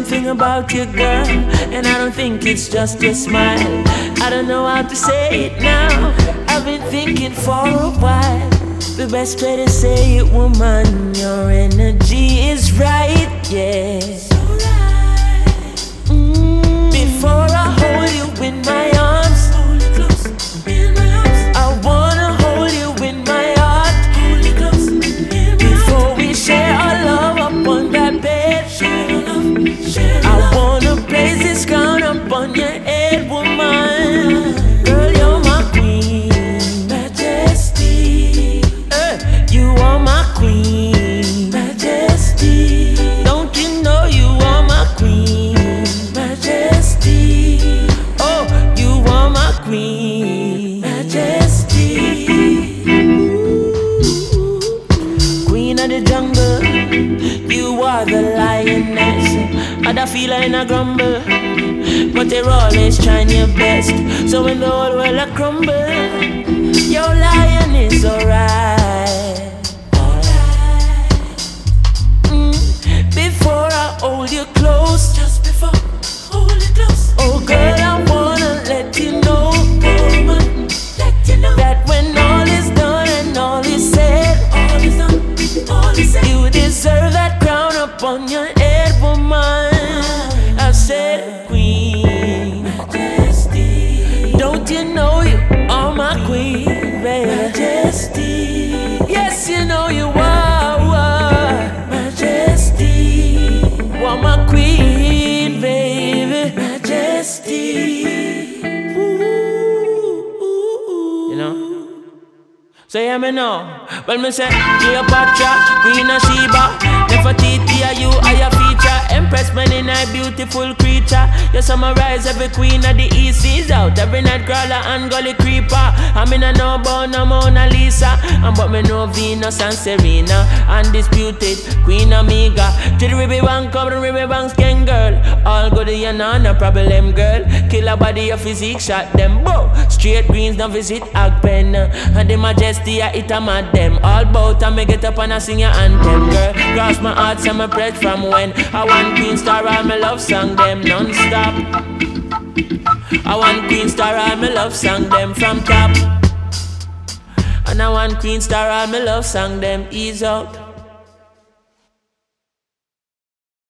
something about you, girl, and I don't think it's just your smile. I don't know how to say it now, I've been thinking for a while. The best way to say it, woman, your energy is right, yeah. So right. Before I hold you in my arms, hold you close in my arms. I wanna hold you in my heart, hold you close in my heart. Before we share our love up on that bed, share our love, share our love. I wanna place this crown up on your head, woman. Girl, you're my queen, majesty. You are my queen, majesty. Don't you know you are my queen, majesty? Oh, you are my queen, majesty. Queen of the jungle, you are the lioness. Other feeler in a grumble, but you're always trying your best. So when the whole world a crumble, your lion is alright. Before I hold you close, just before hold you close. Oh girl, I wanna let you know, woman, let you know that when all is done and all is said, all is done, all is said, you deserve that crown upon your head, woman. I said, queen, majesty. Don't you know you are my queen, baby? Majesty. Yes, you know you are, majesty. You are my queen, baby, majesty. You know? So hear me now. Well, me say Cleopatra, Queen of Sheba. Nefertiti, you are your feature. Empress, man in a beautiful creature. You summarize every queen of the East seas out. Every night crawler and gully creeper. I mean I know about no Mona Lisa, and but me know Venus and Serena. Undisputed Queen Amiga. To the Ribby Bank, come the Ribby Bank's gang girl. All good you know, no problem girl. Kill a body of physique, shot them bow. Straight greens, no visit Agpen. And the majesty I hit a mad them. All bout and me get up and I sing your anthem girl. Cross my heart and my bread from when I want Queen Star all my love song them non-stop. I want Queen Star all my love song them from top. And I want Queen Star all my love song them ease out.